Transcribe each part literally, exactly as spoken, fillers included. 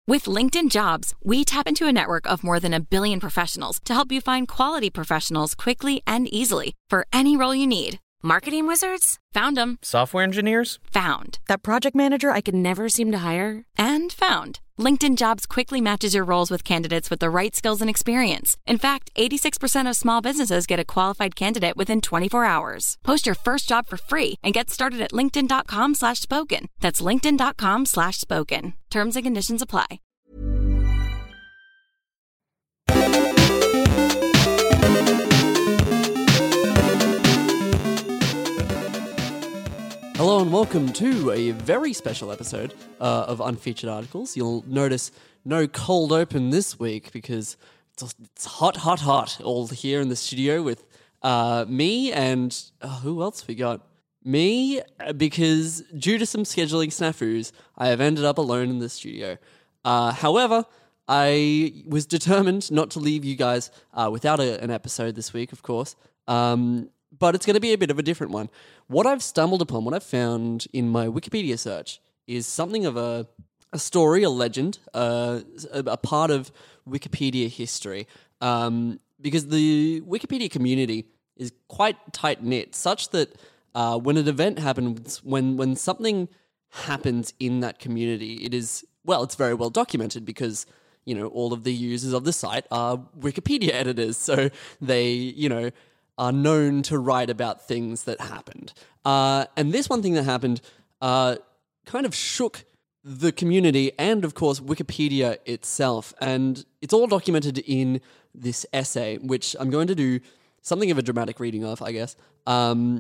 With LinkedIn Jobs, we tap into a network of more than a billion professionals to help you find quality professionals quickly and easily for any role you need. Marketing wizards? Found them. Software engineers? Found. That project manager I could never seem to hire? And found. LinkedIn Jobs quickly matches your roles with candidates with the right skills and experience. In fact, eighty-six percent of small businesses get a qualified candidate within twenty-four hours. Post your first job for free and get started at linkedin.com slash spoken. That's linkedin.com slash spoken. Terms and conditions apply. Hello and welcome to a very special episode uh, of Unfeatured Articles. You'll notice no cold open this week because it's, it's hot, hot, hot all here in the studio with uh, me and uh, who else we got? Me, because due to some scheduling snafus, I have ended up alone in the studio. Uh, however, I was determined not to leave you guys uh, without a, an episode this week, of course. Um, but it's going to be a bit of a different one. What I've stumbled upon, what I've found in my Wikipedia search is something of a, a story, a legend, uh, a, a part of Wikipedia history. Um, because the Wikipedia community is quite tight-knit, such that uh, when an event happens, when, when something happens in that community, it is, well, it's very well documented because, you know, all of the users of the site are Wikipedia editors. So they, you know, are known to write about things that happened. Uh, and this one thing that happened uh, kind of shook the community and, of course, Wikipedia itself. And it's all documented in this essay, which I'm going to do something of a dramatic reading of, I guess, um,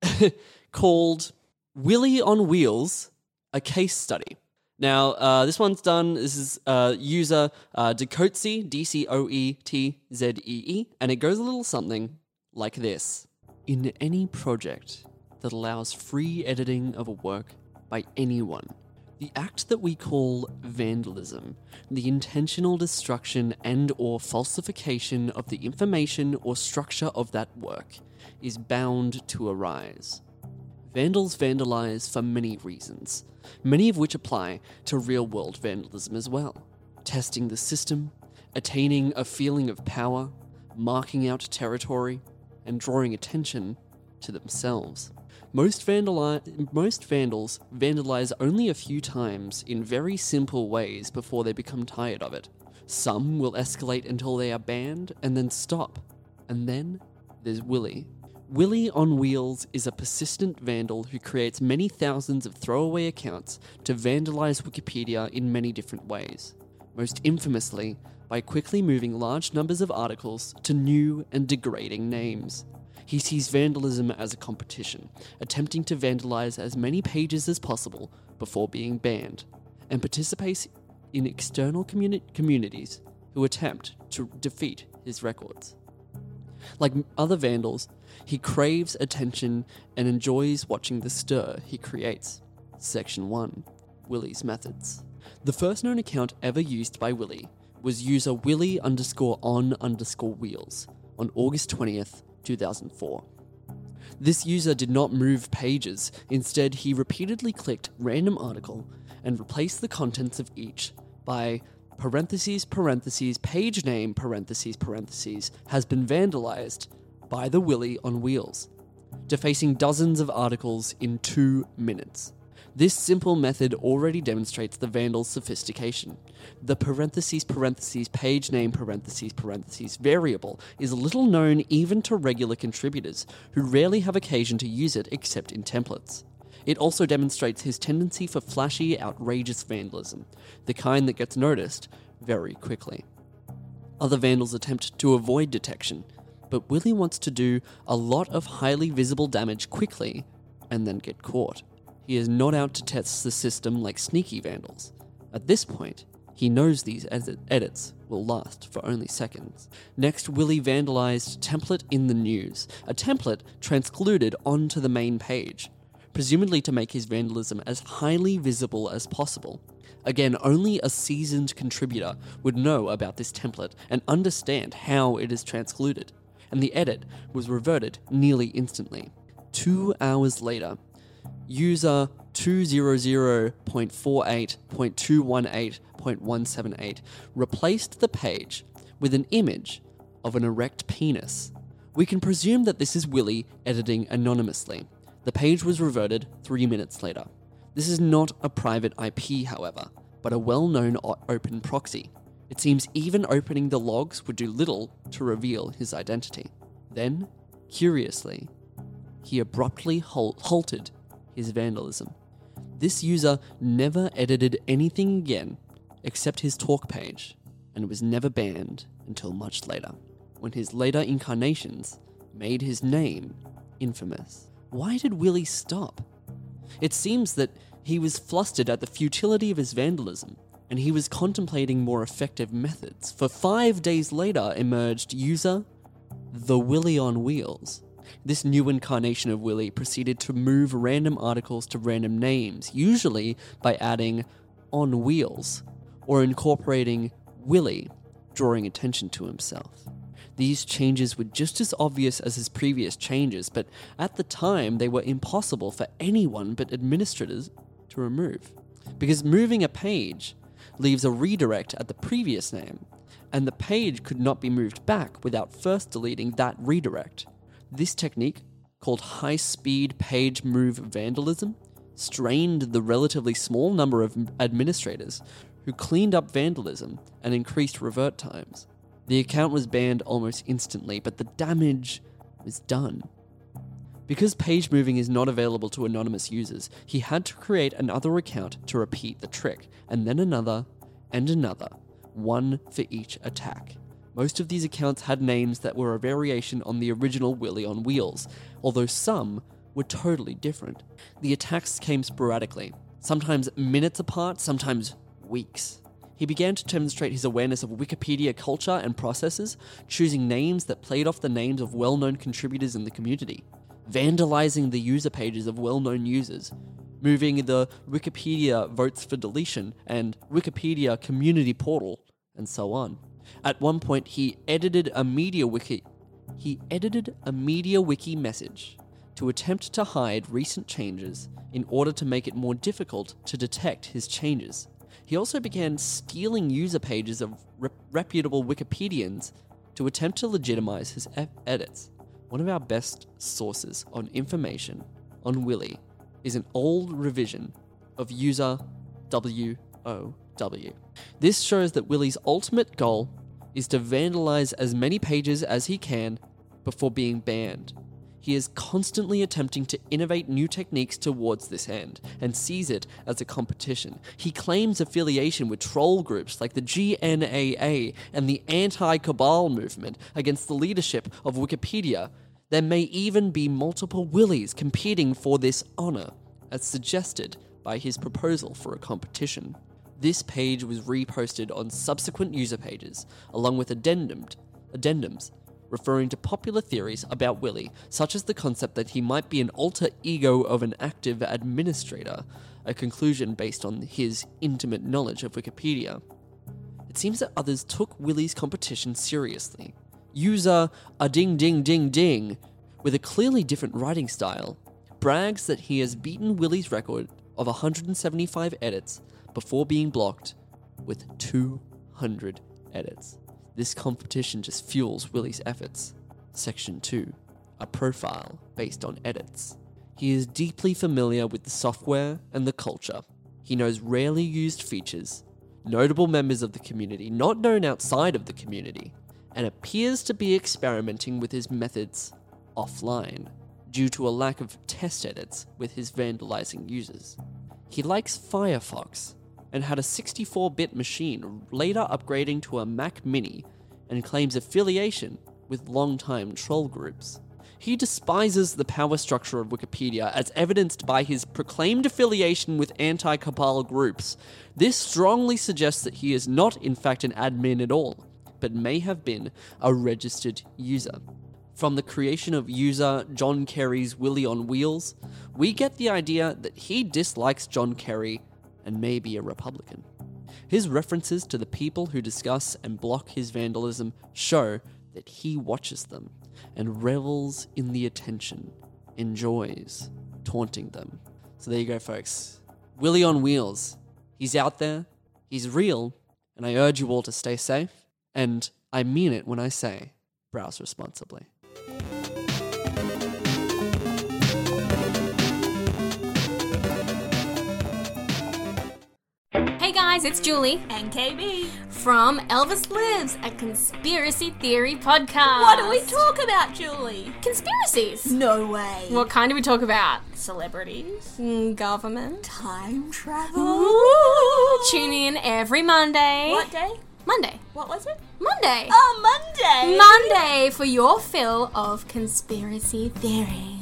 called Willy on Wheels, a Case Study. Now, uh, this one's done, this is uh, user uh, Decoetzee, D C O E T Z E E, and it goes a little something like this. In any project that allows free editing of a work by anyone, the act that we call vandalism, the intentional destruction and or falsification of the information or structure of that work, is bound to arise. Vandals vandalize for many reasons, many of which apply to real-world vandalism as well. Testing the system, attaining a feeling of power, marking out territory, and drawing attention to themselves. Most, vandali- most vandals vandalize only a few times in very simple ways before they become tired of it. Some will escalate until they are banned and then stop. And then there's Willy. Willy on Wheels is a persistent vandal who creates many thousands of throwaway accounts to vandalize Wikipedia in many different ways. Most infamously, by quickly moving large numbers of articles to new and degrading names. He sees vandalism as a competition, attempting to vandalize as many pages as possible before being banned, and participates in external communi- communities who attempt to defeat his records. Like other vandals, he craves attention and enjoys watching the stir he creates. Section one. Willy's methods. The first known account ever used by Willy was user Willy underscore on underscore wheels on August twentieth, two thousand four. This user did not move pages. Instead, he repeatedly clicked random article and replaced the contents of each by parentheses, parentheses, page name, parentheses, parentheses, has been vandalized by the Willy on Wheels, defacing dozens of articles in two minutes. This simple method already demonstrates the vandal's sophistication. The parentheses, parentheses, page name, parentheses, parentheses variable is little known even to regular contributors, who rarely have occasion to use it except in templates. It also demonstrates his tendency for flashy, outrageous vandalism, the kind that gets noticed very quickly. Other vandals attempt to avoid detection, but Willy wants to do a lot of highly visible damage quickly and then get caught. He is not out to test the system like sneaky vandals. At this point, he knows these edit- edits will last for only seconds. Next, Willy vandalized template in the news, a template transcluded onto the main page, presumably to make his vandalism as highly visible as possible. Again, only a seasoned contributor would know about this template and understand how it is transcluded, and the edit was reverted nearly instantly. Two hours later, user two hundred dot forty-eight dot two eighteen dot one seventy-eight replaced the page with an image of an erect penis. We can presume that this is Willy editing anonymously. The page was reverted three minutes later. This is not a private I P, however, but a well-known open proxy. It seems even opening the logs would do little to reveal his identity. Then, curiously, he abruptly hal- halted his vandalism. This user never edited anything again except his talk page, and was never banned until much later, when his later incarnations made his name infamous. Why did Willy stop? It seems that he was flustered at the futility of his vandalism, and he was contemplating more effective methods, for five days later emerged user The Willy on Wheels. This new incarnation of Willy proceeded to move random articles to random names, usually by adding on wheels, or incorporating Willy, drawing attention to himself. These changes were just as obvious as his previous changes, but at the time they were impossible for anyone but administrators to remove. Because moving a page leaves a redirect at the previous name, and the page could not be moved back without first deleting that redirect. This technique, called high-speed page move vandalism, strained the relatively small number of administrators who cleaned up vandalism and increased revert times. The account was banned almost instantly, but the damage was done. Because page moving is not available to anonymous users, he had to create another account to repeat the trick, and then another, and another, one for each attack. Most of these accounts had names that were a variation on the original Willy on Wheels, although some were totally different. The attacks came sporadically, sometimes minutes apart, sometimes weeks. He began to demonstrate his awareness of Wikipedia culture and processes, choosing names that played off the names of well-known contributors in the community, vandalizing the user pages of well-known users, moving the Wikipedia votes for deletion and Wikipedia community portal, and so on. At one point, he edited a media wiki. He edited a media wiki message to attempt to hide recent changes in order to make it more difficult to detect his changes. He also began stealing user pages of rep- reputable Wikipedians to attempt to legitimize his e- edits. One of our best sources on information on Willy is an old revision of user W O W. This shows that Willy's ultimate goal is to vandalize as many pages as he can before being banned. He is constantly attempting to innovate new techniques towards this end, and sees it as a competition. He claims affiliation with troll groups like the G N A A and the anti-Cabal movement against the leadership of Wikipedia. There may even be multiple Willys competing for this honor, as suggested by his proposal for a competition. This page was reposted on subsequent user pages, along with addendum, addendums referring to popular theories about Willy, such as the concept that he might be an alter ego of an active administrator, a conclusion based on his intimate knowledge of Wikipedia. It seems that others took Willy's competition seriously. User a ding ding ding ding, with a clearly different writing style, brags that he has beaten Willy's record of one hundred seventy-five edits before being blocked with two hundred edits. This competition just fuels Willy's efforts. Section two. A profile based on edits. He is deeply familiar with the software and the culture. He knows rarely used features, notable members of the community not known outside of the community, and appears to be experimenting with his methods offline due to a lack of test edits with his vandalizing users. He likes Firefox and had a sixty-four bit machine, later upgrading to a Mac Mini, and claims affiliation with long-time troll groups. He despises the power structure of Wikipedia, as evidenced by his proclaimed affiliation with anti-Cabal groups. This strongly suggests that he is not, in fact, an admin at all, but may have been a registered user. From the creation of user John Kerry's Willy on Wheels, we get the idea that he dislikes John Kerry and may be a Republican. His references to the people who discuss and block his vandalism show that he watches them and revels in the attention, enjoys taunting them. So there you go, folks. Willie on Wheels. He's out there. He's real. And I urge you all to stay safe. And I mean it when I say, browse responsibly. Hey guys, it's Julie and K B from Elvis Lives, a conspiracy theory podcast. What do we talk about, Julie? Conspiracies. No way. What kind do we talk about? Celebrities, mm, government, time travel. Ooh. Tune in every Monday. What day? Monday. What was it? Monday. Oh, Monday. Monday for your fill of conspiracy theory.